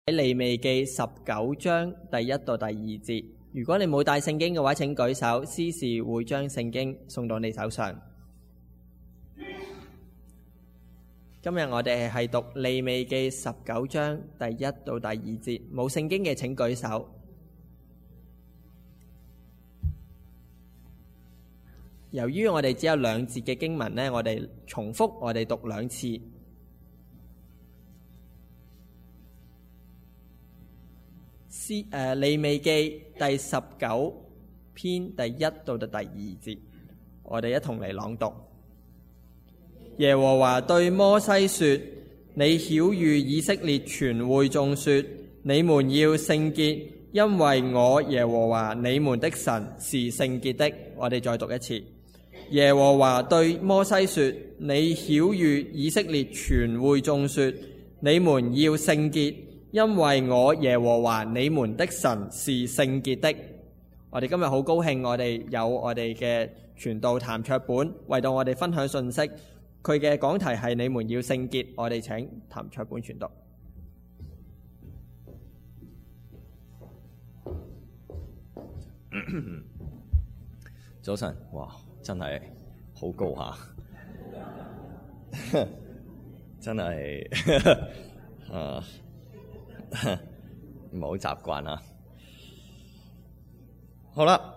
喺利未記19章第1到第2節，如果你冇帶聖經嘅話，請舉手，司事會將聖經送到你手上。今日我哋係讀利未記19章第1到第2節，冇聖經嘅請舉手。由於我哋只有2節嘅經文呢，我哋重複我哋讀2次。利未記第19篇第1到第2節，我哋一同嚟朗讀。耶和華對摩西說：你曉諭以色列全會眾說，你們要聖潔，因為我耶和華你們的神是聖潔的。我哋再讀一次。耶和華對摩西說：你曉諭以色列全會眾說，你們要聖潔，因為我耶和華你們的神是聖潔的。我哋今日好高興，我哋有我哋嘅傳道譚卓本為到我哋分享信息。佢嘅講題係你們要聖潔。我哋請譚卓本傳道。 早晨，哇，真係好高下，真係唔係好習慣啊。好啦，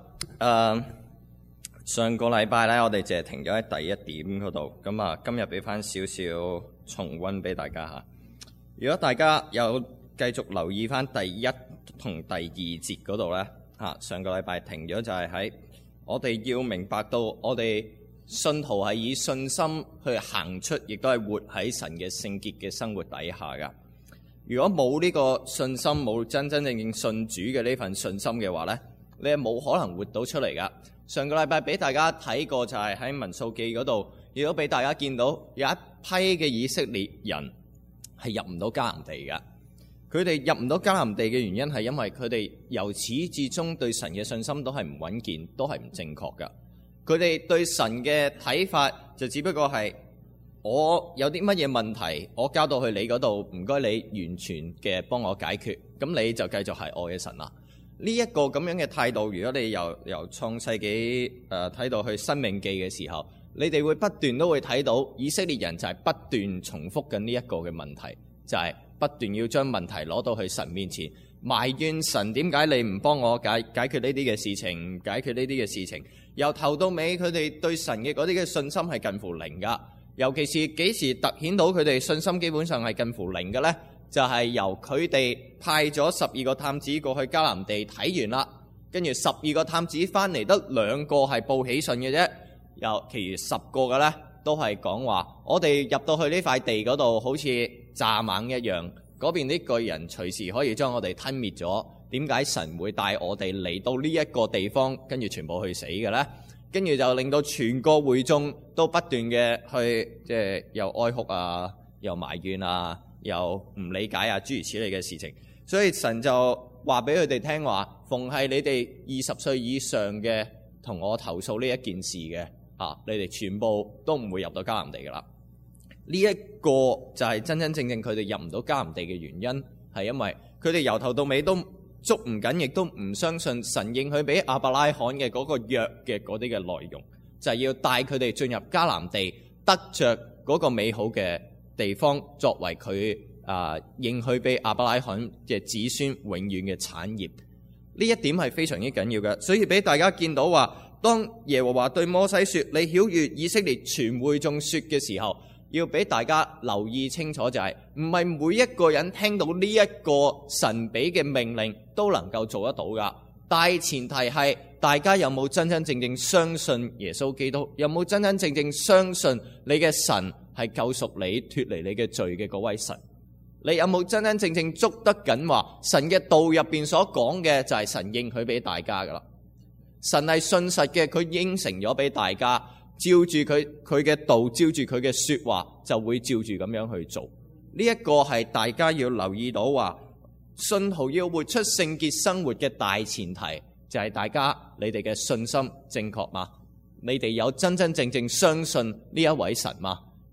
上個禮拜咧，我哋淨係停咗喺第一點嗰度，咁啊，今日俾翻少少重溫俾大家吓。如果大家有繼續留意翻第一同第2節嗰度咧，上個禮拜停咗就係喺我哋要明白到我哋信徒係以信心去行出，亦都係活喺神嘅聖潔嘅生活底下噶。如果冇呢個信心，冇真真正正信主嘅呢份信心嘅話咧，你係冇可能活到出嚟噶。上個禮拜俾大家睇過就係喺民數記嗰度，亦都俾大家見到有一批嘅以色列人係入唔到迦南地噶。佢哋入唔到迦南地嘅原因係因為佢哋由始至終對神嘅信心都係唔穩健，都係唔正確噶。佢哋對神嘅睇法就只不過係我有啲乜嘢問題，我交到去你嗰度，唔該你完全嘅幫我解決，咁你就繼續係我嘅神啦。呢一個咁樣嘅態度，如果你由創世紀睇到去申命記嘅時候，你哋會不斷都會睇到以色列人就係不斷重複緊呢一個嘅問題，就係不斷要將問題攞到去神面前，埋怨神點解你唔幫我解決呢啲嘅事情，解決呢啲嘅事情。由頭到尾，佢哋對神嘅嗰啲嘅信心係近乎零噶。尤其是幾時突顯到佢哋信心基本上係近乎零嘅呢？就係由佢哋派咗12個探子過去迦南地睇完啦，跟住12個探子翻嚟得2個係報喜訊嘅啫，有其餘10個嘅呢都係講話我哋入到去呢塊地嗰度好似蚱蜢一樣，嗰邊啲巨人隨時可以將我哋吞滅咗，點解神會帶我哋嚟到呢一個地方，跟住全部去死嘅呢？跟住就令到全個會眾都不斷嘅去即係又哀哭啊，又埋怨啊，又唔理解啊，諸如此類嘅事情。所以神就話俾佢哋聽話，逢係你哋20歲以上嘅同我投訴呢一件事嘅你哋全部都唔會入到迦南地噶啦。呢一個就係真真正正佢哋入唔到迦南地嘅原因，係因為佢哋由頭到尾都捉唔緊，亦都唔相信神應許俾亞伯拉罕嘅嗰個約嘅嗰啲嘅內容，就係要帶佢哋進入迦南地，得着嗰個美好嘅地方，作為佢應許俾亞伯拉罕嘅子孫永遠嘅產業。呢一點係非常之緊要嘅，所以俾大家見到話，當耶和華對摩西說你曉諭以色列全會眾說嘅時候，要俾大家留意清楚，就係唔係每一個人聽到呢一個神俾嘅命令都能夠做得到噶。大前提係大家有冇真真正正相信耶穌基督，有冇真真正正相信你嘅神係救贖你脫離你嘅罪嘅嗰位神？你有冇真真正正捉得緊話神嘅道入邊所講嘅就係神應許俾大家噶啦？神係信實嘅，佢應承咗俾大家，照住佢嘅道，照住佢嘅說話，就會照住咁樣去做。呢一個係大家要留意到話，信徒要活出聖潔生活嘅大前提，就係大家你哋嘅信心正確嗎？你哋有真真正正相信呢一位神嗎？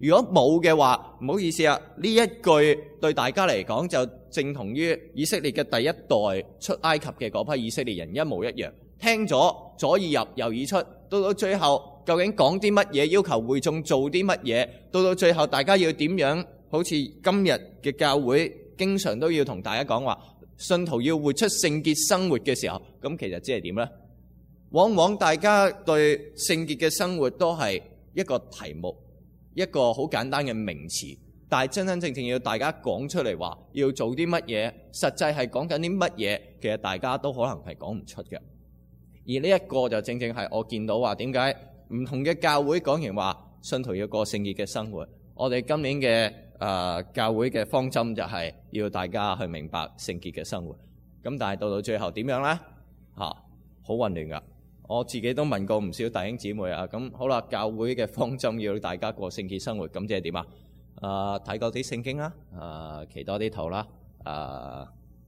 如果冇嘅話，唔好意思啊，呢一句對大家嚟講就正同於以色列嘅第一代出埃及嘅嗰批以色列人一模一樣。聽咗左耳入右耳出，到最後究竟講啲乜嘢，要求會眾做啲乜嘢，到最後大家要點樣？好似今日嘅教會經常都要同大家講話，信徒要活出聖潔生活嘅時候，咁其實即係點呢？往往大家對聖潔嘅生活都係一個題目，一個好簡單嘅名詞，但係真正要大家講出嚟話要做啲乜嘢，實際係講緊啲乜嘢，其實大家都可能係講唔出嘅。而呢一個就正係我見到話點解唔同嘅教會講完話信徒要過聖潔嘅生活，我哋今年嘅教會嘅方針就係要大家去明白聖潔嘅生活。咁但係到最後點樣呢？好混亂噶。我自己都問過唔少弟兄姊妹啊。咁好啦，教會嘅方針要大家過聖潔生活，咁即係點啊？睇多啲聖經啦，祈多啲禱啦，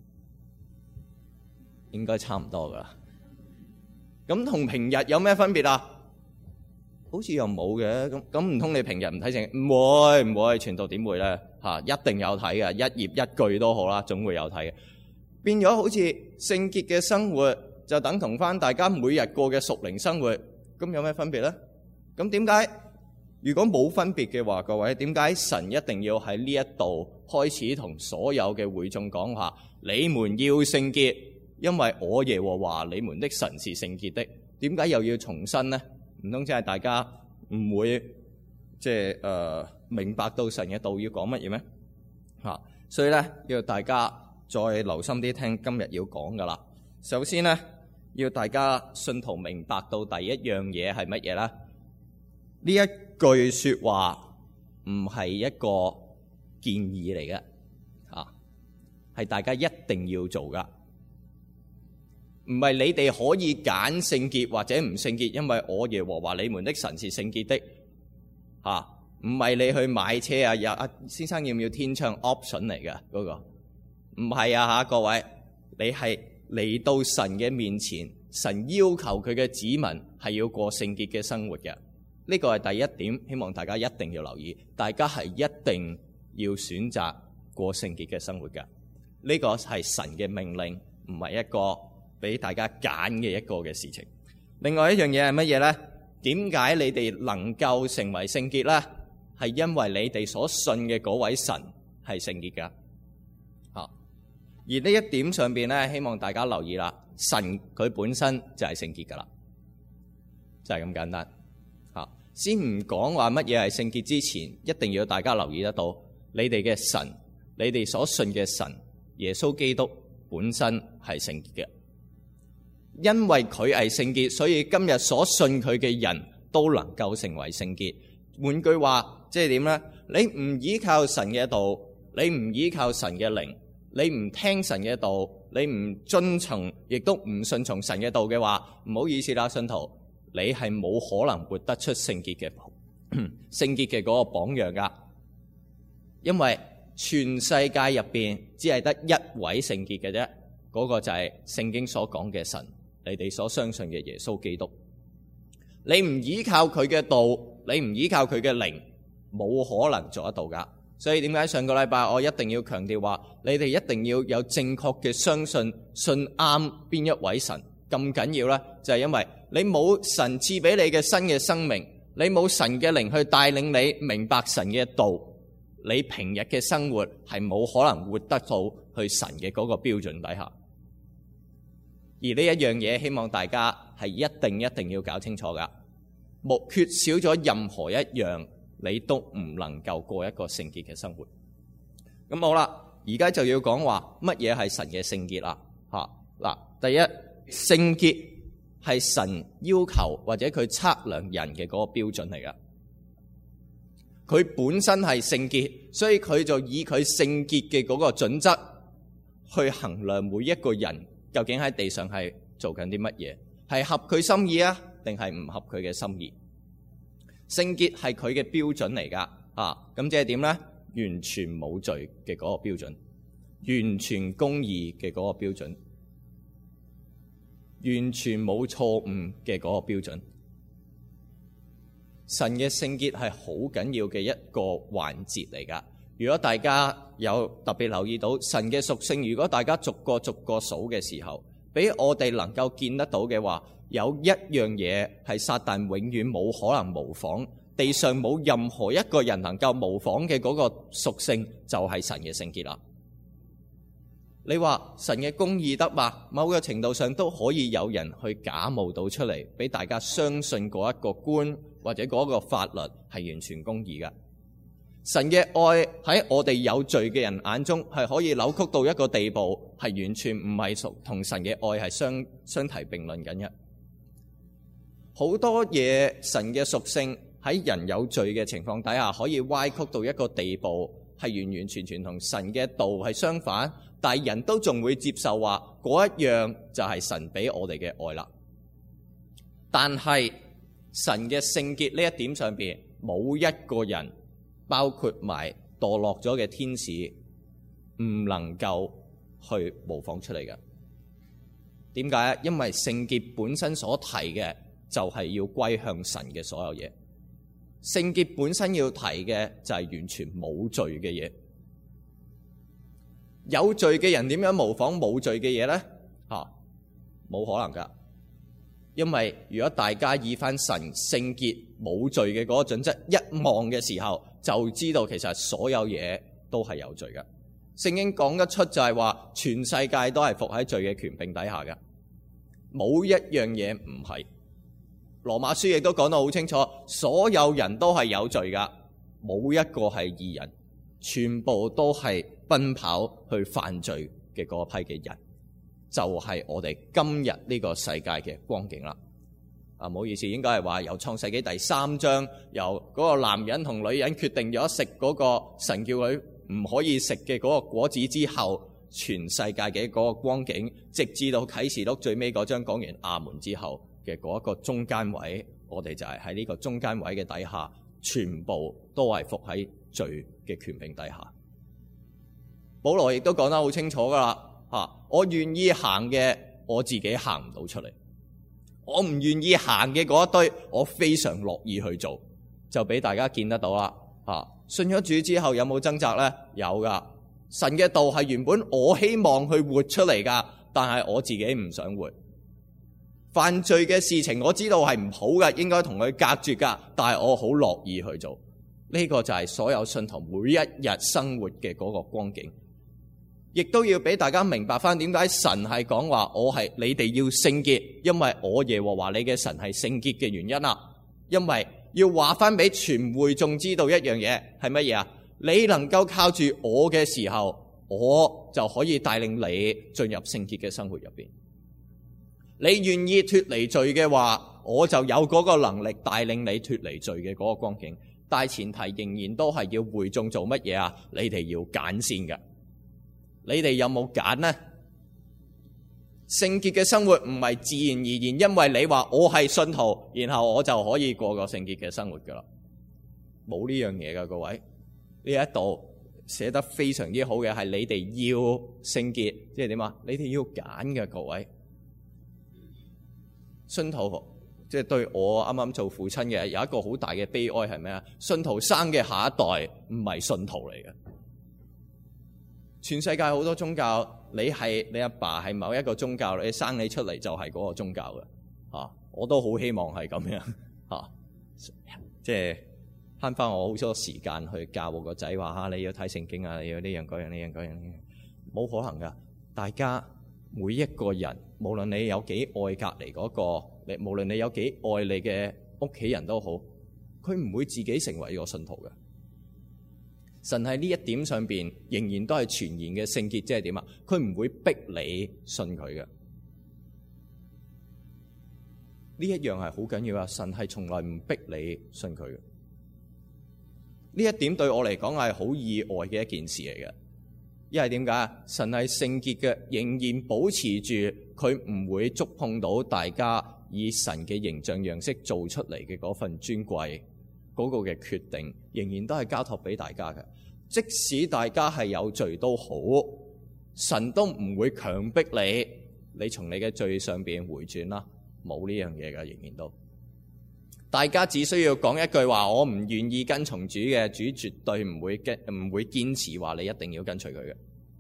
應該差唔多噶啦。咁同平日有咩分別啊？好似又冇嘅。咁唔通你平日唔睇聖經？唔會，傳道點會咧？一定有睇嘅，一頁一句都好啦，總會有睇嘅。變咗好似聖潔嘅生活就等同翻大家每日過嘅屬靈生活，咁有咩分別咧？咁點解如果冇分別嘅話，各位點解神一定要喺呢一度開始同所有嘅會眾講話？你們要聖潔，因為我耶和華你們的神是聖潔的。點解又要重申呢？唔通即係大家唔會明白到神嘅道要講乜嘢咩？所以咧要大家再留心啲聽今日要講噶啦。首先咧要大家信徒明白到第一樣嘢係乜嘢咧？呢一句說話唔係一個建議嚟嘅，係大家一定要做噶。唔係你哋可以揀聖潔或者唔聖潔，因為我耶和華你們的神是聖潔的。唔係你去買車啊，先生要唔要天窗 option 嚟嘅嗰個？唔係啊，各位，你係嚟到神嘅面前，神要求佢嘅子民係要過聖潔嘅生活嘅。呢個係第一點，希望大家一定要留意。大家係一定要選擇過聖潔嘅生活嘅。呢個係神嘅命令，唔係一個俾大家揀嘅一個嘅事情。另外一樣嘢係乜嘢呢？點解你哋能夠成為聖潔呢？係因為你哋所信嘅嗰位神係聖潔噶。而呢一點上邊咧，希望大家留意啦。神佢本身就係聖潔噶啦，就係咁簡單。先唔講話乜嘢係聖潔之前，一定要大家留意得到，你哋嘅神，你哋所信嘅神耶穌基督本身係聖潔嘅。因為佢係聖潔，所以今日所信佢嘅人都能夠成為聖潔。換句話，即係點呢？你唔依靠神嘅道，你唔依靠神嘅靈，你唔聽神嘅道，你唔遵從，亦都唔順從神嘅道嘅話，唔好意思啦，信徒，你係冇可能活得出聖潔嘅嗰個榜樣噶。因為全世界入邊只係得一位聖潔嘅啫，嗰個就係聖經所講嘅神，你哋所相信嘅耶穌基督。你唔依靠佢嘅道，你唔依靠佢嘅靈，冇可能做得到噶。所以點解上個禮拜我一定要強調話，你哋一定要有正確嘅相信，信啱邊一位神咁緊要呢？就係因為你冇神賜俾你嘅新嘅生命，你冇神嘅靈去帶領你明白神嘅道，你平日嘅生活係冇可能活得到去神嘅嗰個標準底下。而呢一樣嘢，希望大家係一定要搞清楚噶。缺少咗任何一樣，你都唔能夠過一個聖潔嘅生活。咁好啦，而家就要講話乜嘢係神嘅聖潔啦。第一，聖潔係神要求或者佢測量人嘅嗰個標準嚟噶。佢本身係聖潔，所以佢就以佢聖潔嘅嗰個準則去衡量每一個人究竟喺地上係做緊啲乜嘢，係合佢心意啊，定係唔合佢嘅心意。聖潔係佢嘅標準嚟噶，咁即係點呢？完全冇罪嘅嗰個標準，完全公義嘅嗰個標準，完全冇錯誤嘅嗰個標準。 神嘅聖潔係好緊要嘅一個環節嚟㗎。如果大家有特別留意到神嘅屬性，如果大家逐個數嘅時候，俾我哋能夠見得到嘅話，有一樣嘢係撒旦永遠冇可能模仿，地上冇任何一個人能夠模仿嘅嗰個屬性，就係神嘅聖潔啦。你話神嘅公義得嘛？某個程度上都可以有人去假冒到出嚟，俾大家相信嗰一個官或者嗰個法律係完全公義嘅。神嘅愛喺我哋有罪嘅人眼中係可以扭曲到一個地步，係完全唔係同神嘅愛係相提並論緊嘅。好多嘢神嘅屬性喺人有罪嘅情況底下，可以歪曲到一個地步，係完完全全同神嘅道係相反，但係人都仲會接受話嗰一樣就係神俾我哋嘅愛啦。但係神嘅聖潔呢一點上邊，冇一個人，包括埋墮落咗嘅天使，唔能夠去模仿出嚟嘅。點解？因為聖潔本身所提嘅就係要歸向神嘅所有嘢。聖潔本身要提嘅就係完全冇罪嘅嘢。有罪嘅人點樣模仿冇罪嘅嘢呢？冇可能噶。因為如果大家以翻神聖潔冇罪嘅嗰個準則一望嘅時候，就知道其實所有嘢都係有罪嘅。聖經講得出就係話，全世界都係服喺罪嘅權柄底下嘅，冇一樣嘢唔係。羅馬書亦都講得好清楚，所有人都係有罪噶，冇一個係義人，全部都係奔跑去犯罪嘅嗰批嘅人，就係我哋今日呢個世界嘅光景啦。唔好意思，應該係話由創世紀第3章，由嗰個男人同女人決定咗食嗰個神叫佢唔可以食嘅嗰個果子之後，全世界嘅嗰個光景，直至到啟示錄最尾嗰章講完阿門之後嘅嗰一個中間位，我哋就係喺呢個中間位嘅底下，全部都係服喺罪嘅權柄底下。保羅亦都講得好清楚噶啦，我願意行嘅，我自己行唔到出嚟。我唔願意行嘅嗰一堆，我非常樂意去做，就俾大家見得到啦。信咗主之後有冇掙扎呢？有噶。神嘅道係原本我希望去活出嚟噶，但係我自己唔想活。犯罪嘅事情我知道係唔好嘅，應該同佢隔絕噶，但係我好樂意去做。呢個就係所有信徒每一日生活嘅嗰個光景。亦都要俾大家明白翻點解神係講話你哋要聖潔，因為我耶和華你嘅神係聖潔嘅原因啦。因為要話翻俾全會眾知道一樣嘢係乜嘢啊？你能夠靠住我嘅時候，我就可以帶領你進入聖潔嘅生活入邊。你願意脫離罪嘅話，我就有嗰個能力帶領你脫離罪嘅嗰個光景。但前提仍然都係要會眾做乜嘢啊？你哋要揀先㗎。你哋有冇揀呢？聖潔嘅生活唔係自然而然，因為你話我係信徒，然後我就可以過個聖潔嘅生活噶啦，冇呢樣嘢噶，各位。呢一度寫得非常之好嘅係你哋要聖潔，即係點啊？你哋要揀嘅，各位。信徒即係對我啱啱做父親嘅有一個好大嘅悲哀係咩啊？信徒生嘅下一代唔係信徒嚟嘅。全世界好多宗教，你阿爸係某一個宗教，你生你出嚟就係嗰個宗教嘅。我都好希望係咁樣，即係慳翻我好多時間去教我個仔話你要睇聖經啊，你要呢樣嗰樣呢樣嗰樣，冇可能噶。大家每一個人，無論你有幾愛隔離嗰個，無論你有幾愛你嘅屋企人都好，佢唔會自己成為一個信徒嘅。神喺呢一點上邊仍然都係全然嘅聖潔，即係點啊？佢唔會逼你信佢嘅。呢一樣係好緊要啊！神係從來唔逼你信佢嘅。呢一點對我嚟講係好意外嘅一件事嚟嘅。因為點解？神係聖潔嘅，仍然保持住佢唔會觸碰到大家以神嘅形象樣式做出嚟嘅嗰份尊貴。嗰個嘅決定仍然都係交託俾大家嘅，即使大家係有罪都好，神都唔會強迫你從你嘅罪上邊回轉啦，冇呢樣嘢㗎，仍然都。 大家只需要講一句話，我唔願意跟從主嘅，主絕對唔會堅持話你一定要跟隨佢嘅。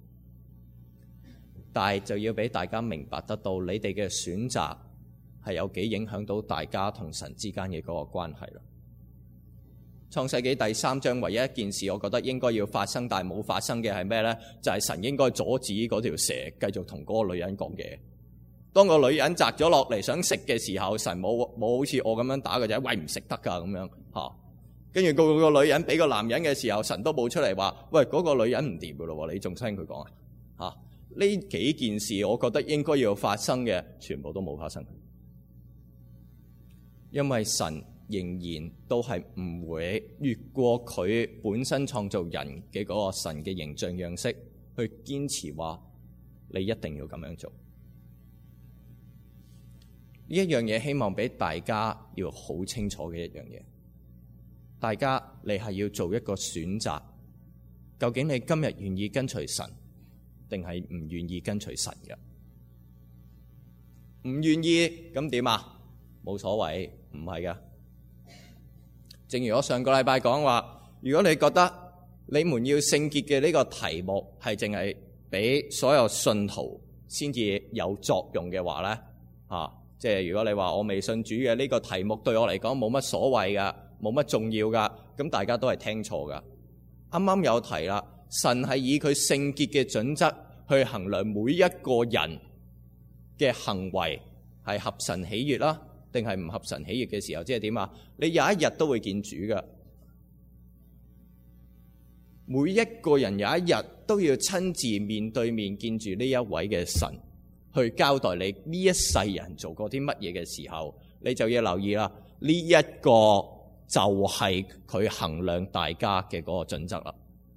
但係就要俾大家明白得到，你哋嘅選擇係有幾影響到大家同神之間嘅嗰個關係啦。創世紀第3章唯一一件事，我覺得應該要發生，但係冇發生嘅係咩呢？就係神應該阻止嗰條蛇繼續同嗰個女人講嘢。當個女人摘咗落嚟想食嘅時候，神冇好似我咁樣打佢仔，喂，唔食得㗎咁樣嚇。跟住個女人俾個男人嘅時候，神都冇出嚟話，喂，嗰個女人唔掂㗎咯，你仲聽佢講啊嚇？呢幾件事我覺得應該要發生嘅，全部都冇發生，因為神仍然都係唔會越過佢本身創造人嘅嗰個神嘅形象樣式去堅持話你一定要咁樣做。呢一樣嘢希望俾大家要好清楚嘅一樣嘢，大家你係要做一個選擇，究竟你今日願意跟隨神定係唔願意跟隨神嘅？唔願意咁點啊？冇所謂，唔係噶。正如我上個禮拜講話，如果你覺得你們要聖潔嘅呢個題目係淨係俾所有信徒先至有作用嘅話咧，即係如果你話我未信主嘅呢個題目對我嚟講冇乜所謂噶，冇乜重要噶，咁大家都係聽錯噶。啱啱有提啦，神係以佢聖潔嘅準則去衡量每一個人嘅行為係合神喜悅啦，定係唔合神喜悅嘅時候，即係點啊？你有一日都會見主噶，每一個人有一日都要親自面對面見住呢一位嘅神，去交代你呢一世人做過啲乜嘢嘅時候，你就要留意啦。呢一個就係佢衡量大家嘅嗰個準則啦。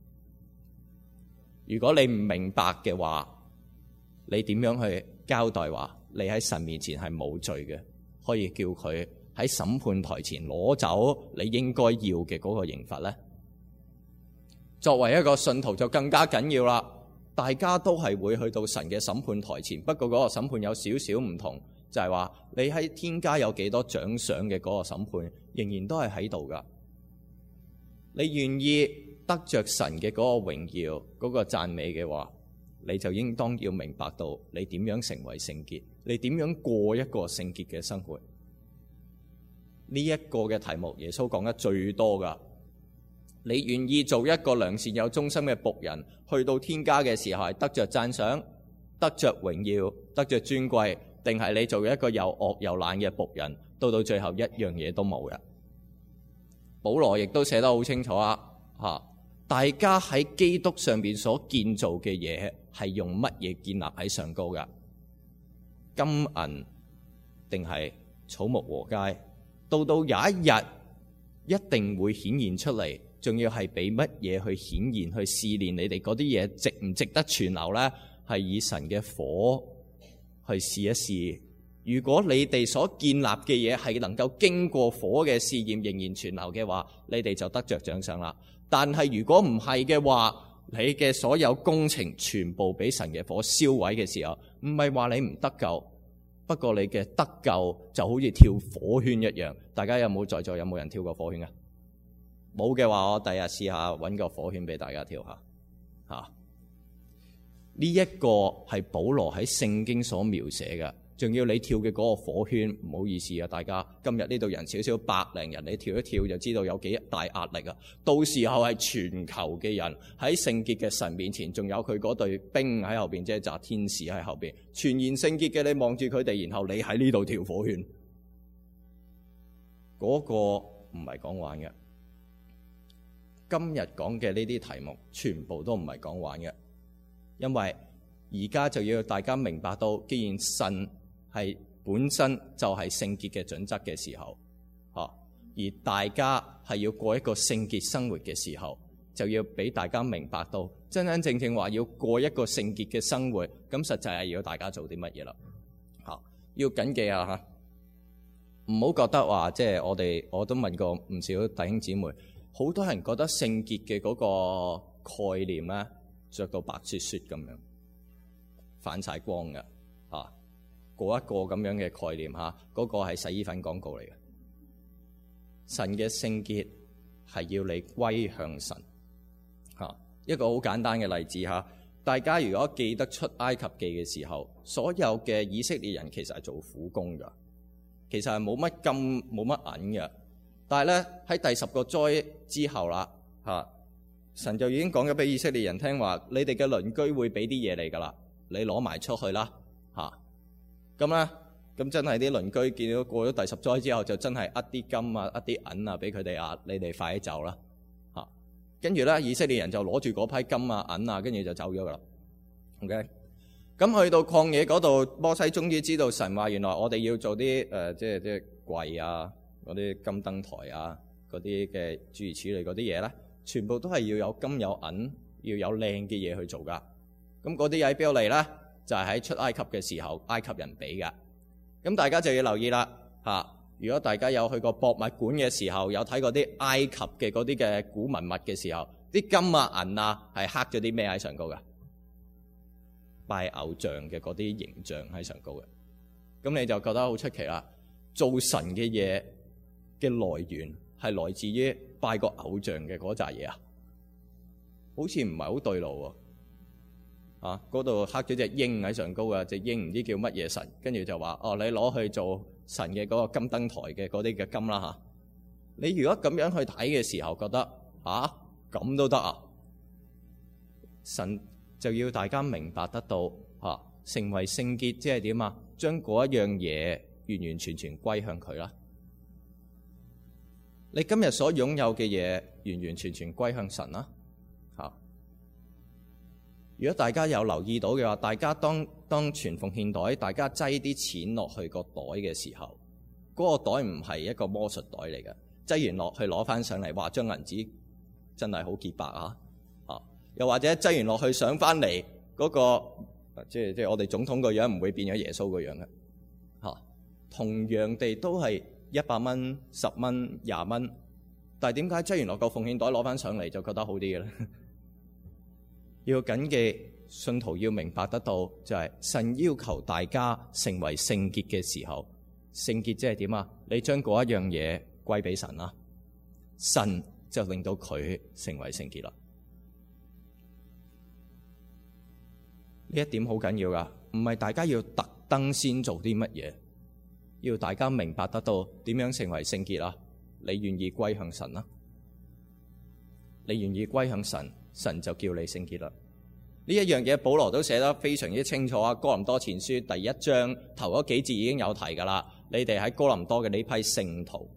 如果你唔明白嘅話，你點樣去交代話你喺神面前係冇罪嘅，可以叫佢喺審判台前攞走你應該要嘅嗰個刑罰呢？作為一個信徒就更加緊要啦。大家都係會去到神嘅審判台前，不過嗰個審判有少少唔同，就係話你喺天家有幾多獎賞嘅嗰個審判，仍然都係喺度噶。你願意得着神嘅嗰個榮耀、嗰個讚美嘅話，你就應當要明白到你點樣成為聖潔，你點樣過一個聖潔嘅生活。呢一個嘅題目，耶穌講得最多噶。你願意做一個良善有忠心嘅僕人，去到天家嘅時候係得着讚賞、得着榮耀、得着尊貴，定係你做一個又惡又懶嘅僕人，到最後一樣嘢都冇嘅？保羅亦都寫得好清楚啊！大家喺基督上邊所建造嘅嘢係用乜嘢建立喺上高噶？金銀定係草木禾秸？到有一日一定會顯現出嚟。仲要係俾乜嘢去顯現、去試煉你哋嗰啲嘢值唔值得存留呢？係以神嘅火去試一試。如果你哋所建立嘅嘢係能夠經過火嘅試驗仍然存留嘅話，你哋就得着獎賞啦。但係如果唔係嘅話，你嘅所有工程全部俾神嘅火燒毀嘅時候，唔係話你唔得救，不過你嘅得救就好似跳火圈一樣。大家有冇在座有冇人跳過火圈啊？冇嘅話，我第日試下揾個火圈俾大家跳下。呢一個係保羅喺聖經所描寫嘅，仲要你跳嘅嗰個火圈，唔好意思啊，大家今日呢度人少少百零人，你跳一跳就知道有幾大壓力啊！到時候係全球嘅人喺聖潔嘅神面前，仲有佢嗰隊兵喺後邊，即係集天使喺後邊，全然聖潔嘅，你望住佢哋，然後你喺呢度跳火圈，嗰個唔係講玩嘅。今日講嘅呢啲題目全部都唔係講玩嘅，因為而家就要大家明白到，既然神係本身就係聖潔嘅準則嘅時候，而大家係要過一個聖潔生活嘅時候，就要俾大家明白到真真正正話要過一個聖潔嘅生活，咁實際係要大家做啲乜嘢啦？要謹記啊嚇，唔好覺得話即係我都問過唔少弟兄姊妹。好多人覺得聖潔嘅嗰個概念咧，着到白雪雪咁樣，反晒光嘅嗰一個咁樣嘅概念嗰個係洗衣粉廣告嚟嘅。 神嘅聖潔係要你歸向神。一個好簡單嘅例子嚇，大家如果記得出埃及記嘅時候，所有嘅以色列人其實係做苦工㗎，其實係冇乜金冇乜銀嘅。但係咧喺第10個災之後啦，神就已經講咗俾以色列人聽話，你哋嘅鄰居會俾啲嘢你㗎啦，你攞埋出去啦咁咧，咁真係啲鄰居見到過咗第10災之後，就真係呃啲金啊、呃啲銀啊俾佢哋啊，你哋快啲走啦跟住咧，以色列人就攞住嗰批金啊、銀啊，跟住就走咗噶啦。OK， 咁去到曠野嗰度，摩西終於知道神話，原來我哋要做啲即係櫃啊、嗰啲金燈台啊、嗰啲嘅諸如此類嗰啲嘢咧，全部都係要有金有銀，要有靚嘅嘢去做噶。咁嗰啲嘢喺邊度嚟咧？就係喺出埃及嘅時候，埃及人俾噶。咁大家就要留意啦如果大家有去過博物館嘅時候，有睇過啲埃及嘅嗰啲嘅古文物嘅時候，啲金啊銀啊係刻咗啲咩喺上高嘅？拜偶像嘅嗰啲形象喺上高嘅。咁你就覺得好出奇啦！做神嘅嘢嘅來源係來自於拜個偶像嘅嗰扎嘢啊，好似唔係好對路喎。嗰度刻咗隻鷹喺上高啊，隻鷹唔知叫乜嘢神，跟住就話你攞去做神嘅嗰個金燈台嘅嗰啲嘅金啦你如果咁樣去睇嘅時候，覺得咁都得啊？神就要大家明白得到成為聖潔即係點啊？將嗰一樣嘢完完全全歸向佢啦。你今日所擁有嘅嘢完完全全歸向神啦如果大家有留意到嘅話，大家當傳奉獻袋，大家擠啲錢落去個袋嘅時候，嗰個袋唔係一個魔術袋嚟嘅，擠完落去攞翻上嚟，話張銀紙真係好潔白又或者擠完落去上翻嚟嗰個，即係我哋總統個樣唔會變咗耶穌個樣嘅同樣地都係100蚊、10蚊、20蚊，但係點解擠完落個奉獻袋攞翻上嚟就覺得好啲嘅咧？要謹記，信徒要明白得到，就係神要求大家成為聖潔嘅時候，聖潔即係點啊？你將嗰一樣嘢歸俾神啦，神就令到佢成為聖潔啦。呢一點好緊要噶，唔係大家要特登先做啲乜嘢，要大家明白得到點樣成為聖潔啊？你願意歸向神啦，你願意歸向神，神就叫你聖潔啦。呢一樣嘢保羅都寫得非常之清楚啊。哥林多前書第1章頭嗰幾節已經有提噶啦。你哋喺哥林多嘅呢批聖徒，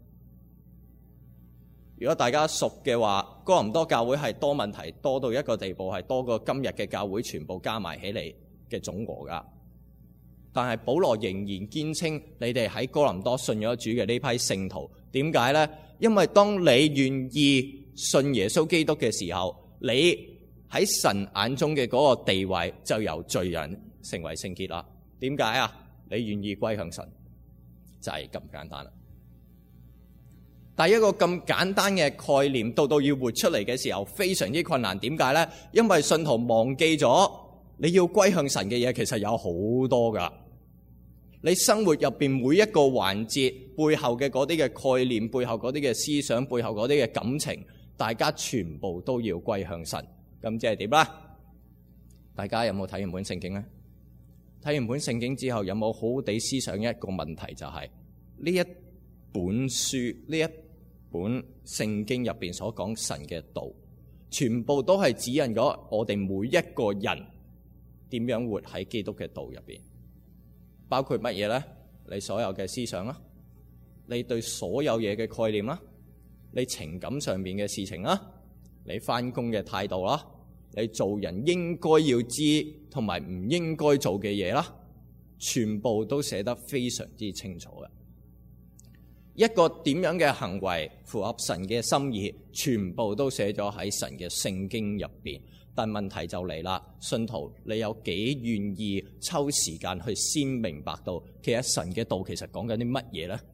如果大家熟嘅話，哥林多教會係多問題，多到一個地步，係多過今日嘅教會全部加埋起嚟嘅總和噶。但係保羅仍然堅稱你哋喺哥林多信咗主嘅呢批聖徒，點解呢？因為當你願意信耶穌基督嘅時候，你喺神眼中嘅嗰個地位就由罪人成為聖潔啦。點解啊？你願意歸向神，就係咁簡單啦。但係一個咁簡單嘅概念，到要活出嚟嘅時候，非常之困難。點解呢？因為信徒忘記咗你要歸向神嘅嘢，其實有好多噶。你生活入邊每一個環節背後嘅嗰啲嘅概念，背後嗰啲嘅思想，背後嗰啲嘅感情，大家全部都要歸向神。咁即係點啦？大家有冇睇完本聖經呢？睇完本聖經之後，有冇好好地思想一個問題，就係呢一本書，呢一本聖經入邊所講神嘅道，全部都係指引咗我哋每一個人點樣活喺基督嘅道入邊，包括乜嘢呢？你所有嘅思想啦，你對所有嘢嘅概念啦，你情感上面嘅事情啦，你返工嘅態度啦，你做人應該要知同埋唔應該做嘅嘢啦，全部都寫得非常之清楚嘅。一個點樣嘅行為符合神嘅心意，全部都寫咗喺神嘅聖經入邊。但問題就嚟啦，信徒你有幾願意抽時間去先明白到，其實神嘅道其實講緊啲乜嘢呢？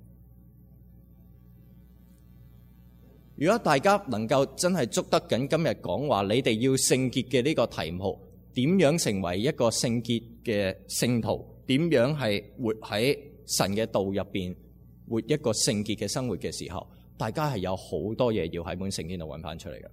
如果大家能夠真係捉得緊今日講話，你哋要聖潔嘅呢個題目，點樣成為一個聖潔嘅聖徒？點樣係活喺神嘅道入邊，活一個聖潔嘅生活嘅時候， 大家係有好多嘢要喺本聖經度揾翻出嚟嘅。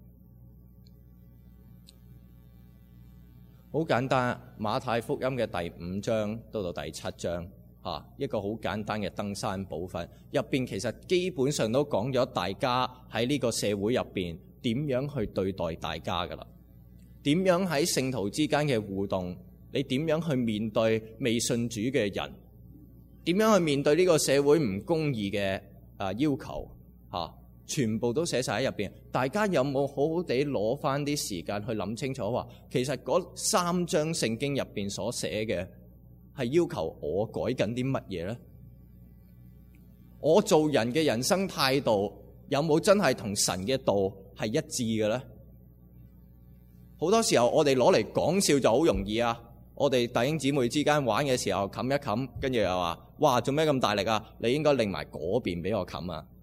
好簡單，馬太福音嘅第5章到第7章，一個好簡單嘅登山寶訓，入邊其實基本上都講咗大家喺呢個社會入邊點樣去對待大家噶啦，點樣喺聖徒之間嘅互動，你點樣去面對未信主嘅人，點樣去面對呢個社會唔公義嘅要求，全部都寫晒喺入邊。大家有冇好好地攞翻啲時間去諗清楚話，其實嗰3章聖經入邊所寫嘅係要求我改緊啲乜嘢呢？我做人嘅人生態度有冇真係同神嘅道係一致嘅呢？好多時候我哋攞嚟講笑就好容易啊！我哋弟兄姊妹之間玩嘅時候冚一冚，跟住又話：哇，做咩咁大力啊？你應該擰埋嗰邊俾我冚啊！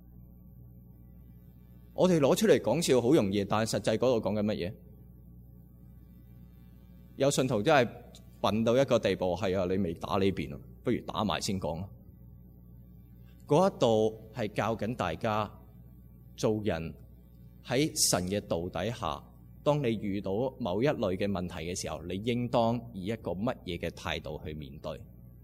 我哋攞出嚟講笑好容易，但係實際嗰度講緊乜嘢？有信徒真係笨到一個地步，係啊，你未打呢邊啊，不如打埋先講啊！嗰一度係教緊大家做人喺神嘅道底下，當你遇到某一類嘅問題嘅時候，你應當以一個乜嘢嘅態度去面對？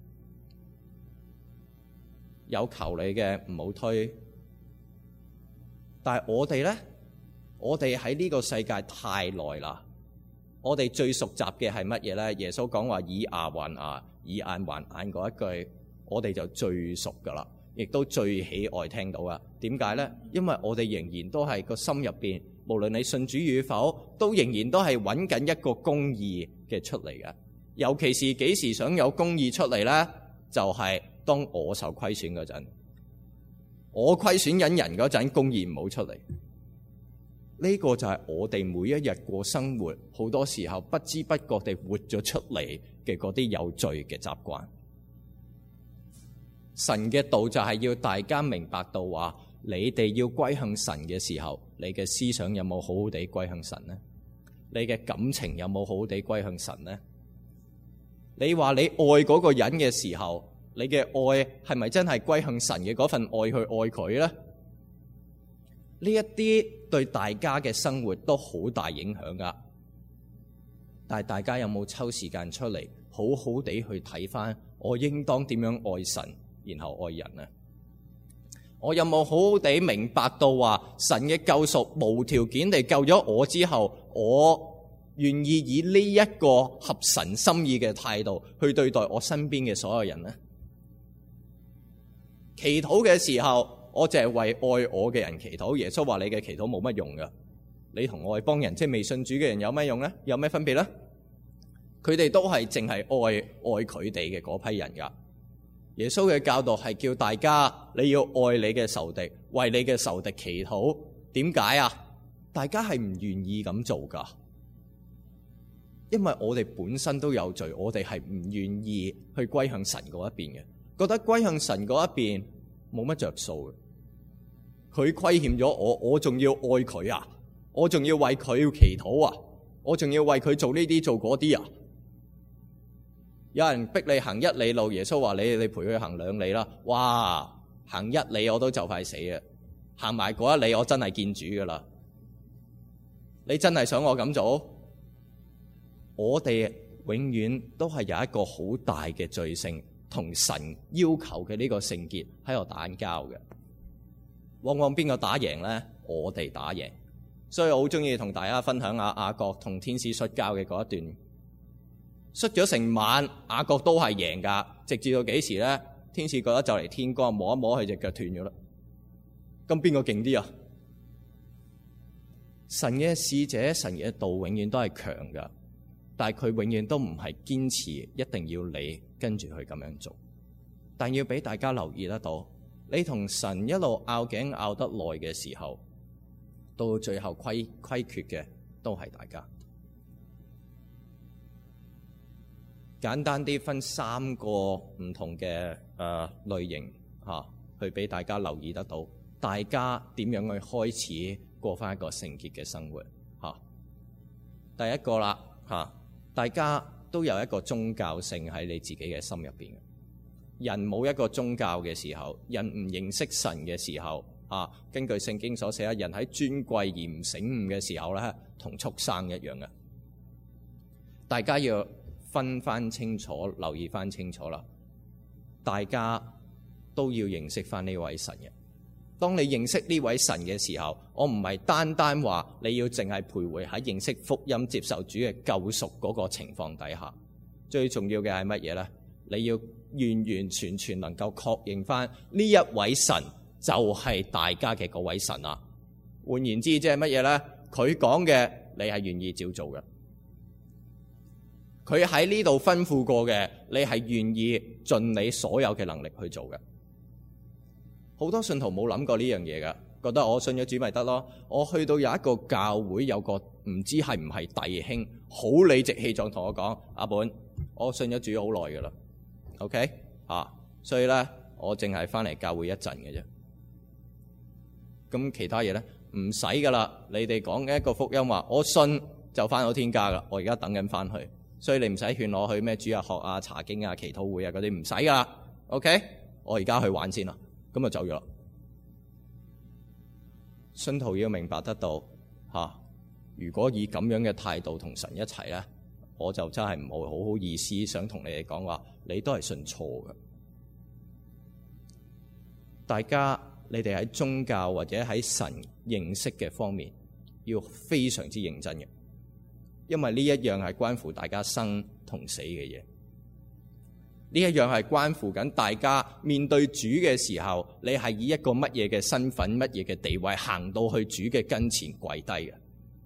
有求你嘅唔好推。但係我哋呢，我哋喺呢個世界太耐啦，我哋最熟習嘅係乜嘢呢？耶穌講話以牙還牙，以眼還眼嗰一句，我哋就最熟噶啦，亦都最喜愛聽到噶。點解呢？因為我哋仍然都係個心入邊，無論你信主與否，都仍然都係揾緊一個公義嘅出嚟嘅。尤其是幾時想有公義出嚟呢？就係當我受虧損嗰陣。我虧損緊人嗰陣，公義唔好出嚟。呢個就係我哋每一日過生活，好多時候不知不覺地活咗出嚟嘅嗰啲有罪嘅習慣。神嘅道就係要大家明白到話，你哋要歸向神嘅時候，你嘅思想有冇好好地歸向神呢？你嘅感情有冇好好地歸向神呢？你話你愛嗰個人嘅時候，你嘅愛係咪真係歸向神嘅嗰份愛去愛佢呢？呢一啲對大家嘅生活都好大影響噶。但係大家有冇抽時間出嚟，好好地去睇翻我應當點樣愛神，然後愛人呢？我有冇好好地明白到話神嘅救贖無條件地救咗我之後，我願意以呢一個合神心意嘅態度去對待我身邊嘅所有人呢？祈禱嘅時候，我淨係為愛我嘅人祈禱。耶穌話你嘅祈禱冇乜用噶，你同外邦人即係未信主嘅人有咩用呢？有咩分別呢？佢哋都係淨係愛佢哋嘅嗰批人噶。耶穌嘅教導係叫大家你要愛你嘅仇敵，為你嘅仇敵祈禱。點解啊？大家係唔願意咁做噶，因為我哋本身都有罪，我哋係唔願意去歸向神嗰一邊嘅。覺得歸向神嗰一邊冇乜着數嘅，佢虧欠咗我仲要愛佢啊？我仲要為佢祈禱啊？我仲要為佢做呢啲做嗰啲啊？有人逼你行1里路，耶穌話你陪佢行2里啦。哇，行1里我都就快死啊！行埋嗰1里我真係見主噶啦。你真係想我咁做？我哋永遠都係有一個好大嘅罪性，同神要求嘅呢個聖潔喺度打交嘅。往往邊個打贏呢？我哋打贏。所以我好中意同大家分享雅各同天使摔跤嘅嗰一段。摔咗成晚，雅各都係贏噶，直至到幾時呢？天使覺得就嚟天光，摸一摸佢隻腳斷咗啦。咁邊個勁啲啊？神嘅使者，神嘅道永遠都係強噶，但係佢永遠都唔係堅持一定要你跟住佢咁樣做。但要俾大家留意得到，你同神一路拗頸拗得耐嘅時候，到最後虧缺嘅都係大家。簡單啲分3個唔同嘅類型去俾大家留意得到，大家點樣去開始過翻一個聖潔嘅生活。第一個啦，大家都有一個宗教性喺你自己嘅心入邊。人冇一個宗教嘅時候，人唔認識神嘅時候， 根據聖經所寫，人喺尊貴而唔醒悟嘅時候咧，同畜生一樣嘅。大家要分翻清楚，留意翻清楚啦。大家都要認識翻呢位神嘅。當你認識呢位神嘅時候，我唔係單單話你要淨係徘徊喺認識福音、接受主嘅救贖嗰個情況底下。最重要嘅係乜嘢呢？你要完完全全能夠確認翻呢一位神就係大家嘅嗰位神啊！換言之，即係乜嘢呢？佢講嘅你係願意照做嘅，佢喺呢度吩咐過嘅，你係願意盡你所有嘅能力去做嘅。好多信徒冇諗過呢樣嘢㗎，覺得我信咗主咪得咯。我去到有一個教會，有個唔知係唔係弟兄，好理直氣壯同我講：阿本，我信咗主好耐㗎啦。OK 所以咧，我淨係翻嚟教會一陣嘅啫。咁其他嘢咧唔使㗎啦。你哋講嘅一個福音話，我信就翻到天家㗎。我而家等緊翻去，所以你唔使勸我去咩主日學啊、查經啊、祈禱會啊嗰啲，唔使㗎啦。OK， 我而家去玩先啦。咁就走咗啦。信徒要明白得到如果以咁樣嘅態度同神一齊咧，我就真係唔好意思想同你哋講話，你都係信錯嘅。大家你哋喺宗教或者喺神認識嘅方面要非常之認真嘅，因為呢一樣係關乎大家生同死嘅嘢。呢一樣係關乎緊大家面對主嘅時候，你係以一個乜嘢嘅身份、乜嘢嘅地位行到去主嘅跟前跪低嘅，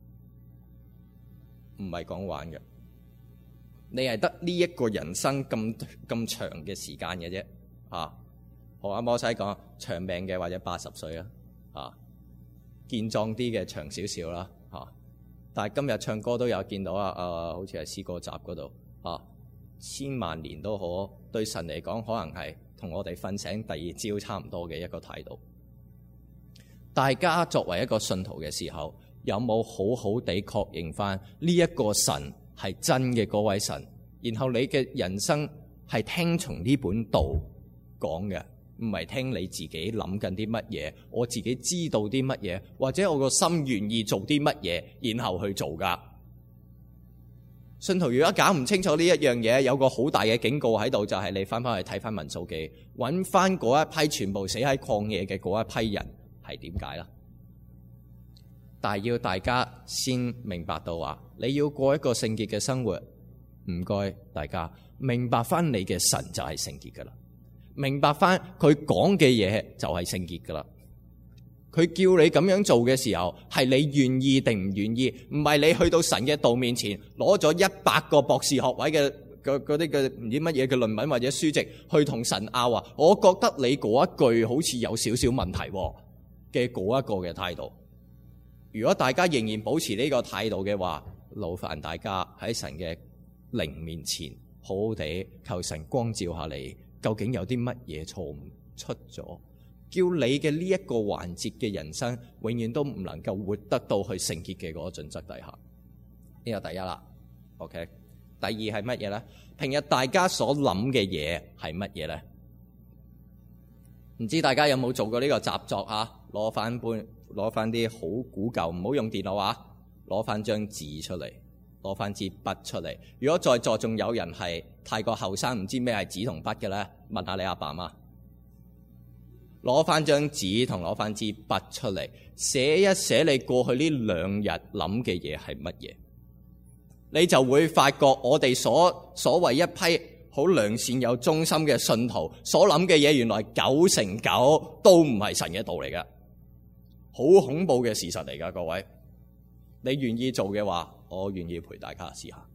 唔係講玩嘅。你係得呢一個人生咁長嘅時間嘅啫。學阿摩西講，長命嘅或者80歲啦，健壯啲嘅長少少啦。但係今日唱歌都有見到好似係詩歌集嗰度千萬年都好，對神嚟講可能係同我哋瞓醒第二朝差唔多嘅一個態度。大家作為一個信徒嘅時候，有冇好好地確認翻呢一個神係真嘅嗰位神？然後你嘅人生係聽從呢本道講嘅，唔係聽你自己諗緊啲乜嘢，我自己知道啲乜嘢，或者我個心願意做啲乜嘢，然後去做噶。信徒如果搞唔清楚呢一樣嘢，有個好大嘅警告喺度，就係你翻返去睇翻民數記，揾翻嗰一批全部死喺曠野嘅嗰一批人係點解啦？但係要大家先明白到話，你要過一個聖潔嘅生活，唔該大家明白翻你嘅神就係聖潔噶啦，明白翻佢講嘅嘢就係聖潔噶啦。佢叫你咁樣做嘅時候，係你願意定唔願意？唔係你去到神嘅道面前，攞咗100個博士學位嘅嗰啲嘅唔知乜嘢嘅論文或者書籍去同神拗啊！我覺得你嗰一句好似有少少問題嘅嗰一個嘅態度。如果大家仍然保持呢個態度嘅話，勞煩大家喺神嘅靈面前好好地求神光照下你，究竟有啲乜嘢錯誤出咗？叫你嘅呢一個環節嘅人生，永遠都唔能夠活得到去聖潔嘅嗰個準則底下。呢個第一啦。OK， 第二係乜嘢咧？平日大家所諗嘅嘢係乜嘢咧？唔知大家有冇做過呢個習作啊？攞翻啲好古舊，唔好用電腦啊！攞翻張紙出嚟，攞翻支筆出嚟。如果在座仲有人係太過後生，唔知咩係紙同筆嘅咧，問下你阿爸媽。攞翻張紙同攞翻支筆出嚟，寫一寫你過去呢2日諗嘅嘢係乜嘢，你就會發覺我哋所謂一批好良善有忠心嘅信徒所諗嘅嘢，原來9成9都唔係神嘅道嚟㗎，好恐怖嘅事實嚟㗎。各位，你願意做嘅話，我願意陪大家試下，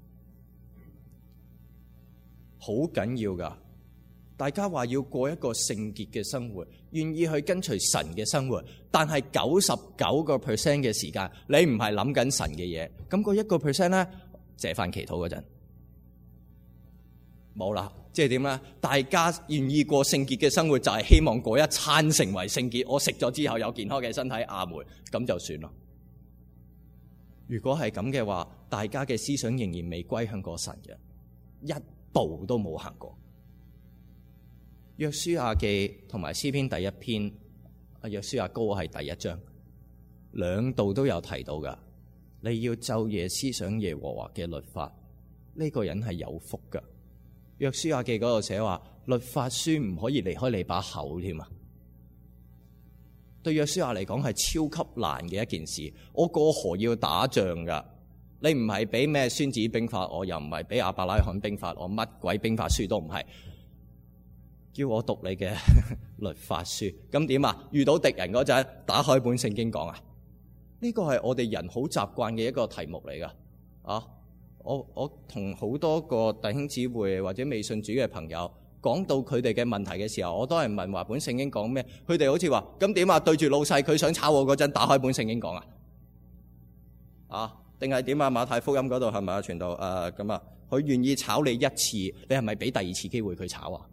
好緊要㗎。大家話要過一個聖潔嘅生活，願意去跟隨神嘅生活，但係99% 嘅時間，你唔係諗緊神嘅嘢，咁嗰1% 咧，借翻祈禱嗰陣冇啦。即係點咧？大家願意過聖潔嘅生活，就係希望嗰一餐成為聖潔，我食咗之後有健康嘅身體，阿門，咁就算咯。如果係咁嘅話，大家嘅思想仍然未歸向過神嘅，一步都冇行過。約書亞記同埋詩篇第1篇約書亞高係第1章，2度都有提到噶。你要晝夜思想耶和華嘅律法，呢個人係有福噶。約書亞記嗰度寫話，律法書唔可以離開你把口添啊！對約書亞嚟講係超級難嘅一件事。我過河要打仗噶，你唔係俾咩孫子兵法，我又唔係俾亞伯拉罕兵法，我乜鬼兵法書都唔係，叫我讀你嘅律法書。咁點啊？遇到敵人嗰陣，打開本聖經講啊！呢個係我哋人好習慣嘅一個題目嚟噶啊！我同好多個弟兄姊妹或者未信主嘅朋友講到佢哋嘅問題嘅時候，我都係問話本聖經講咩？佢哋好似話咁點啊？對住老細佢想炒我嗰陣，打開本聖經講啊？啊？定係點啊？馬太福音嗰度係咪啊？傳道咁啊？佢願意炒你1次，你係咪俾第2次機會佢炒啊？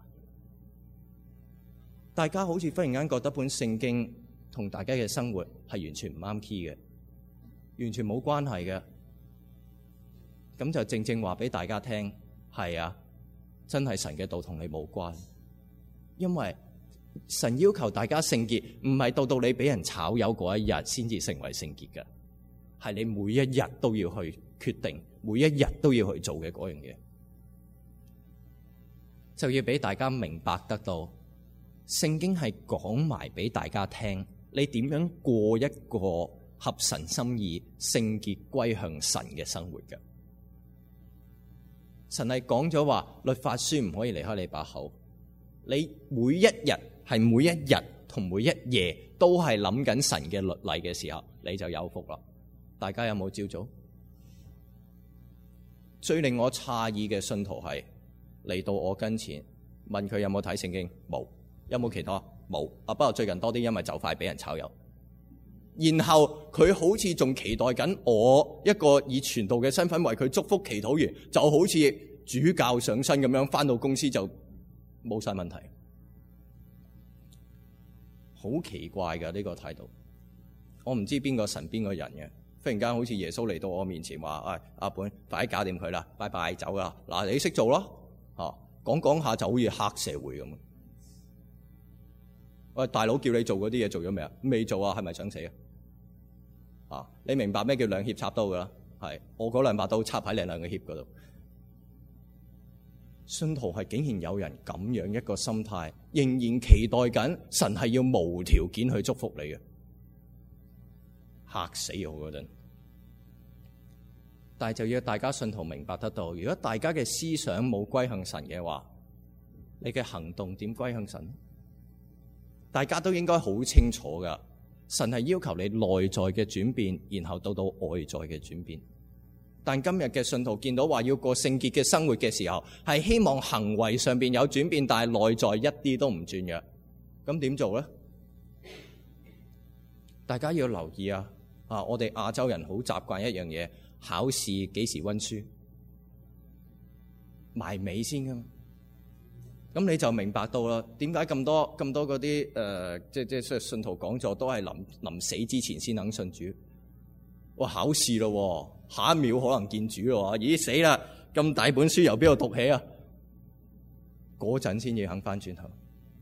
大家好似忽然間覺得本聖經同大家嘅生活係完全唔啱 key 嘅，完全冇關係嘅。咁就正正話俾大家聽，係啊，真係神嘅道同你冇關，因為神要求大家聖潔，唔係到你俾人炒魷嗰一日先至成為聖潔嘅，係你每一日都要去決定，每一日都要去做嘅嗰樣嘢，就要俾大家明白得到，聖經係講埋俾大家聽，你點樣過一個合神心意、聖潔歸向神嘅生活嘅。神係講咗話，律法書唔可以離開你把口。你每一日係每一日同每一夜都係諗緊神嘅律例嘅時候，你就有福啦。大家有冇照做？最令我詫異嘅信徒係嚟到我跟前問佢有冇睇聖經，冇。有冇其他？冇。不過最近多啲，因為就快俾人炒魷。然後佢好似仲期待緊我一個以傳道嘅身份為佢祝福祈禱完，就好似主教上身咁樣，返到公司就冇晒問題。好奇怪㗎呢個態度，我唔知邊個神邊個人嘅。忽然間好似耶穌嚟到我面前話：阿本快啲搞掂佢啦，拜拜走啦。嗱，你識做咯，講講下就好似黑社會咁。喂，大佬叫你做嗰啲嘢做咗未啊？未做啊，係咪想死啊？你明白咩叫兩肋插刀噶啦？係，我嗰2把刀插喺你2個肋嗰度。信徒係竟然有人咁樣一個心態，仍然期待緊神係要無條件去祝福你嘅，嚇死我嗰陣。但係就要大家信徒明白得到，如果大家嘅思想冇歸向神嘅話，你嘅行動點歸向神？大家都應該好清楚噶，神係要求你內在嘅轉變，然後到外在嘅轉變。但今日嘅信徒見到話要過聖潔嘅生活嘅時候，係希望行為上邊有轉變，但係內在一啲都唔轉嘅。咁點做呢？大家要留意啊！我哋亞洲人好習慣一樣嘢，考試幾時溫書，埋尾先噶嘛。咁你就明白到啦，點解咁多嗰啲即係信徒講座都係臨死之前先肯信主？哇！考試咯，下一秒可能見主咯，咦死啦！咁大本書由邊度讀起啊？嗰陣先至肯翻轉頭。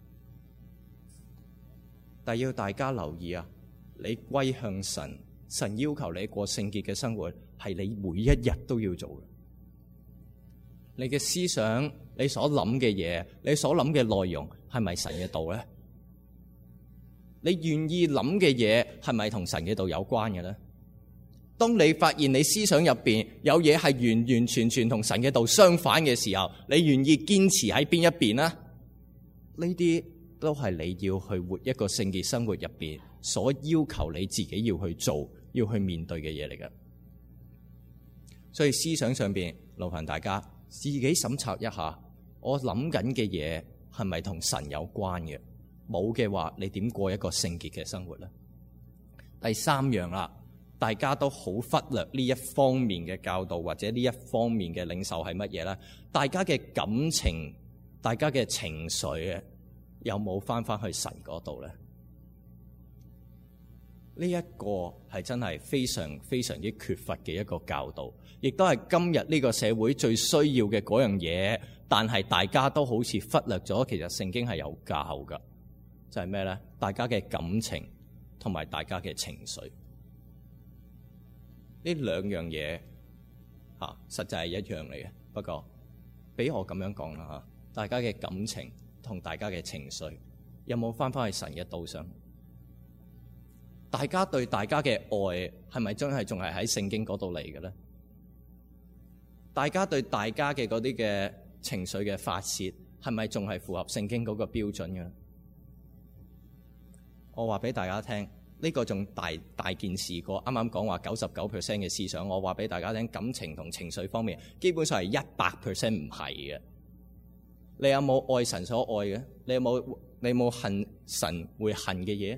但要大家留意啊，你歸向神，神要求你過聖潔嘅生活，係你每一日都要做嘅。你嘅思想，你所諗嘅嘢，你所諗嘅內容，係咪神嘅道咧？你願意諗嘅嘢，係咪同神嘅道有關嘅咧？當你發現你思想入邊有嘢係完完全全同神嘅道相反嘅時候，你願意堅持喺邊一邊呢？呢啲都係你要去活一個聖潔生活入邊所要求你自己要去做、要去面對嘅嘢嚟嘅。所以思想上邊，勞煩大家自己審查一下，我諗緊嘅嘢係咪同神有關嘅？冇嘅話，你點過一個聖潔嘅生活呢？第3樣啦，大家都好忽略呢一方面嘅教導或者呢一方面嘅領受係乜嘢呢？大家嘅感情、大家嘅情緒有冇翻去神嗰度呢？呢一個係真係非常非常之缺乏嘅一個教導，亦都係今日呢個社會最需要嘅嗰樣嘢。但係大家都好似忽略咗，其實聖經係有教噶。 就係咩咧？大家嘅感情同埋大家嘅情緒，呢兩樣嘢實際係一樣嚟嘅。不過俾我咁樣講啦嚇，大家嘅感情同大家嘅情緒有冇翻返去神嘅道上？大家對大家嘅愛係咪真係仲係喺聖經嗰度嚟嘅咧？大家對大家嘅嗰啲嘅情緒嘅發洩係咪仲係符合聖經嗰個標準嘅？我話俾大家聽，呢個仲大件事過啱啱講話99% 嘅思想。我話俾大家聽，感情同情緒方面基本上係100%唔係嘅。你有冇愛神所愛嘅？你有冇恨神會恨嘅嘢？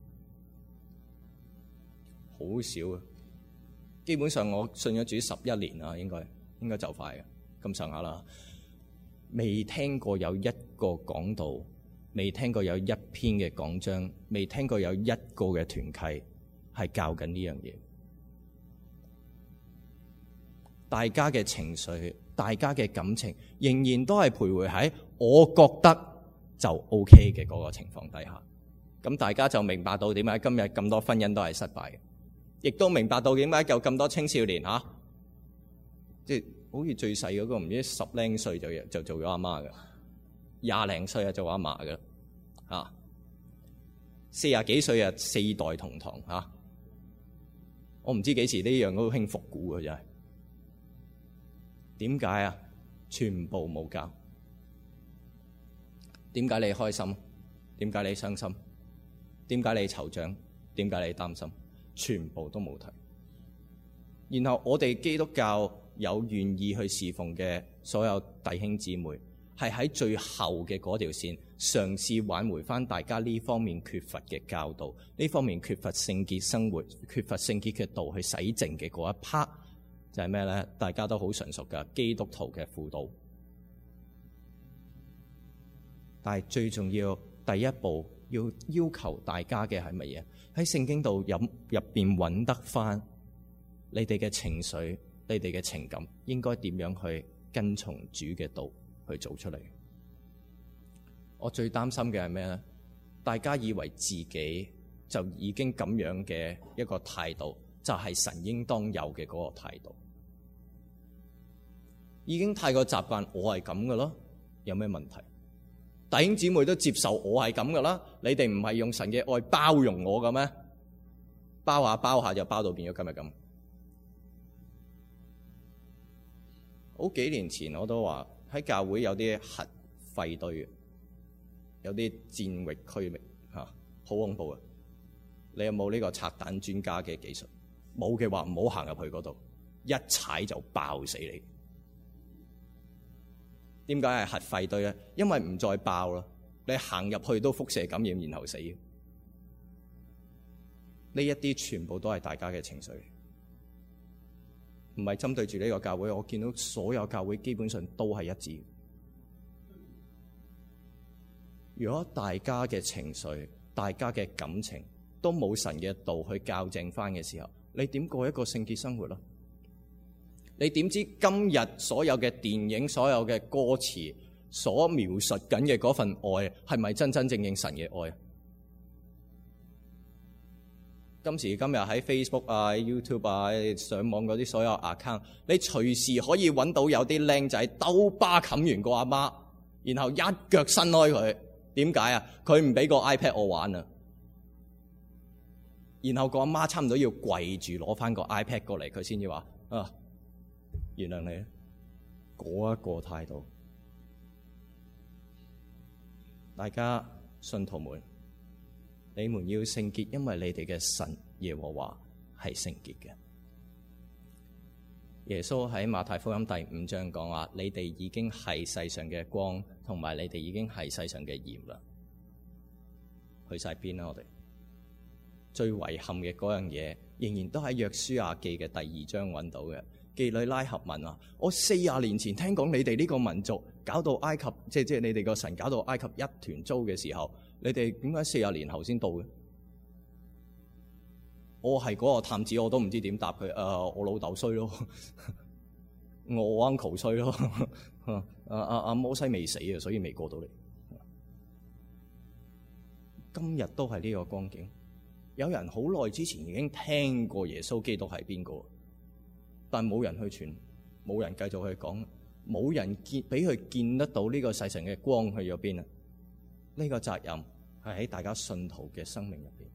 好少啊！基本上我信咗主11年啦，應該就快嘅咁上下啦。未聽過有一個講道，未聽過有一篇嘅講章，未聽過有一個嘅團契係教緊呢樣嘢。大家嘅情緒，大家嘅感情，仍然都係徘徊喺我覺得就 OK 嘅嗰個情況底下。咁大家就明白到點解今日咁多婚姻都係失敗嘅，亦都明白到點解有咁多青少年即係好似最細嗰個唔知10零歲就做咗阿媽嘅，20零歲做阿嫲嘅，40幾歲4代同堂我唔知幾時呢樣都興復古嘅真係。點解啊？全部冇教。點解你開心？點解你傷心？點解你惆悵？點解你擔心？全部都冇提。然後我哋基督教有願意去侍奉嘅所有弟兄姊妹，係喺最後嘅嗰條線，嘗試挽回翻大家呢方面缺乏嘅教導，呢方面缺乏聖潔生活、缺乏聖潔嘅道去洗淨嘅嗰一 part， 就係咩咧？大家都好純熟噶基督徒嘅輔導。但係最重要第一步要求大家嘅係乜嘢？喺聖經度入邊揾得翻你哋嘅情緒、你哋嘅情感應該點樣去跟從主嘅道去做出嚟。我最擔心嘅係咩咧？大家以為自己就已經咁樣嘅一個態度，就係神應當有嘅嗰個態度，已經太過習慣我係咁噶咯。有咩問題？弟兄姊妹都接受我係咁噶啦，你哋唔係用神嘅愛包容我嘅咩？包下包下就包到變咗今日咁。好幾年前我都話喺教會有啲核廢堆，有啲戰域區域好恐怖啊！你有冇呢個拆彈專家嘅技術？冇嘅話唔好行入去嗰度，一踩就爆死你。點解係核廢堆咧？因為唔再爆啦，你行入去都輻射感染，然後死。呢一啲全部都係大家嘅情緒，唔係針對住呢個教會。我見到所有教會基本上都係一致。如果大家嘅情緒、大家嘅感情都冇神嘅道去校正翻嘅時候，你點過一個聖潔生活啊？你點知今日所有嘅電影、所有嘅歌詞所描述緊嘅嗰份愛係咪真真正正神嘅愛？今時今日喺 Facebook 啊、YouTube 啊、上網嗰啲所有 account， 你隨時可以揾到有啲僆仔兜巴冚完個阿媽，然後一腳伸開佢。點解啊？佢唔俾個 iPad 我玩啊！然後個阿媽差唔多要跪住攞翻個 iPad 過嚟，佢先至話原諒你。嗰一個態度，大家信徒們，你們要聖潔，因為你哋嘅神耶和華係聖潔嘅。耶穌喺馬太福音第5章講話：你哋已經係世上嘅光，同埋你哋已經係世上嘅鹽啦。去晒邊啦？我哋最遺憾嘅嗰樣嘢，仍然都喺約書亞記嘅第2章揾到嘅。妓女拉合問啊：我40年前聽講你哋呢個民族搞到埃及，即係你哋個神搞到埃及一團糟嘅時候，你哋點解40年後先到嘅？我係嗰個探子，我都唔知點答佢。我老豆衰咯，我 uncle 衰咯，阿摩西未死啊，所以未過到嚟。 今日都係呢個光景。有人好耐之前已經聽過耶穌基督係邊個，但冇人去傳，冇人繼續去講，冇人俾佢見得到呢個世上嘅光去咗邊啊！呢個責任係喺大家信徒嘅生命入邊。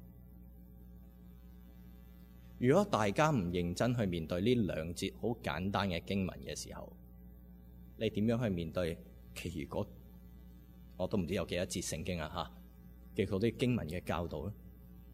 如果大家唔認真去面對呢兩節好簡單嘅經文嘅時候，你點樣去面對其餘嗰我都唔知有幾多節聖經啊嚇嘅嗰啲經文嘅教導咧？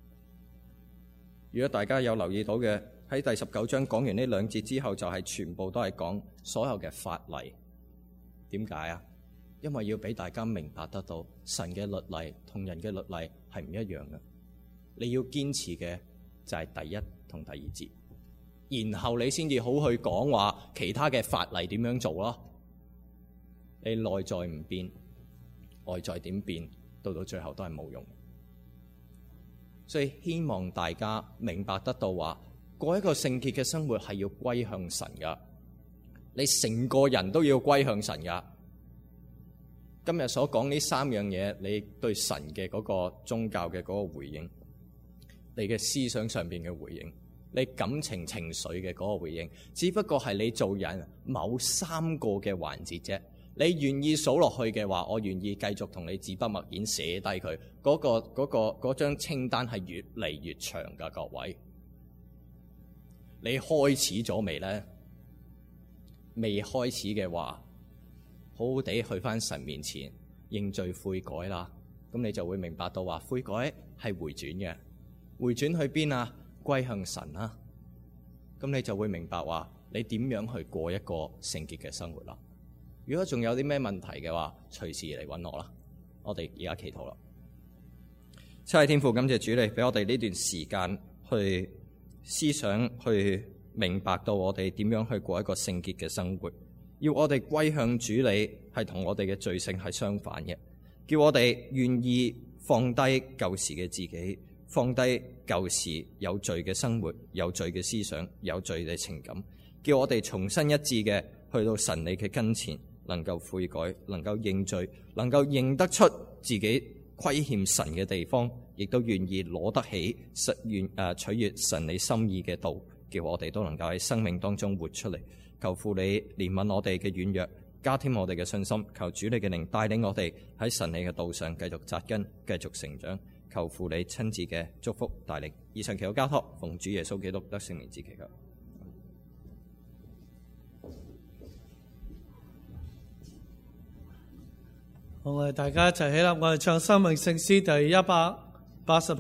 如果大家有留意到嘅，喺第19章講完呢兩節之後，就係全部都係講所有嘅法例。點解啊？因為要俾大家明白得到神嘅律例同人嘅律例係唔一樣嘅。你要堅持嘅就係第一同第二節，然後你先至好去講話其他嘅法例點樣做咯。你內在唔變，外在點變，到最後都係冇用。所以希望大家明白得到話，過一個聖潔嘅生活係要歸向神噶，你成個人都要歸向神噶。今日所講呢三樣嘢，你對神嘅嗰個宗教嘅嗰個回應，你嘅思想上邊嘅回應，你感情情緒嘅嗰個回應，只不過係你做人某三個嘅環節啫。你願意數落去嘅話，我願意繼續同你紙筆墨硯寫低佢。嗰張清單係越嚟越長噶，各位。你開始咗未呢？未開始嘅話，好好地去返神面前認罪悔改啦。咁你就會明白到話，悔改係回轉嘅。回轉去邊啊？歸向神啦。咁你就會明白話，你點樣去過一個聖潔嘅生活啦。如果仲有啲咩問題嘅話，隨時嚟揾我啦。我哋而家祈禱啦。 七位天父，感謝主你俾我哋呢段時間去思想，去明白到我哋點樣去過一個聖潔嘅生活。要我哋歸向主你，係同我哋嘅罪性係相反嘅。叫我哋願意放低舊時嘅自己，放低舊時有罪嘅生活、有罪嘅思想、有罪嘅情感。叫我哋重新一致嘅去到神你嘅跟前，能夠悔改，能夠認罪，能夠認得出自己虧欠神嘅地方，亦都願意攞得起取悅神你心意嘅道，叫我哋都能夠喺生命當中活出嚟。求父你憐憫我哋嘅軟弱，加添我哋嘅信心。求主你嘅靈帶領我哋喺神你嘅道上繼續扎根，繼續成長。求父你親自嘅祝福帶領。以上祈禱交託，奉主耶穌基督得聖名之祈求。 好，我哋大家一齊起立，我哋唱《生命聖詩》第180。